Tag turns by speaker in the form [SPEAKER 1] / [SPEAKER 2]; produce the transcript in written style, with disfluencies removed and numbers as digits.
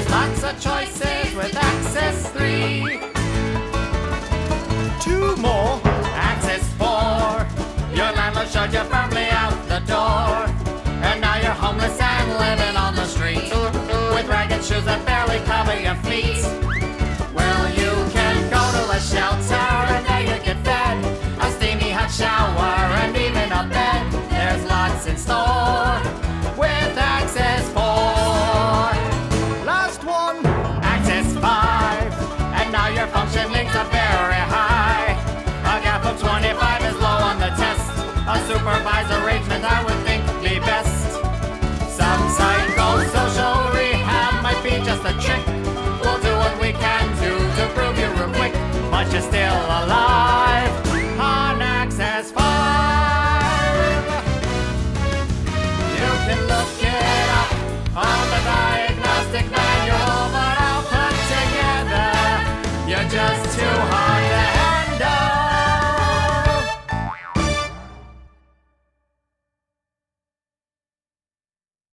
[SPEAKER 1] Lots of choices with Access 3. 2 more, Access 4. Your landlord shoved you firmly out the door. And now you're homeless and living on the street, with ragged shoes that barely cover your feet. Well, you can go to a shelter and there you get fed, a steamy hot shower and even a bed. There's lots in store.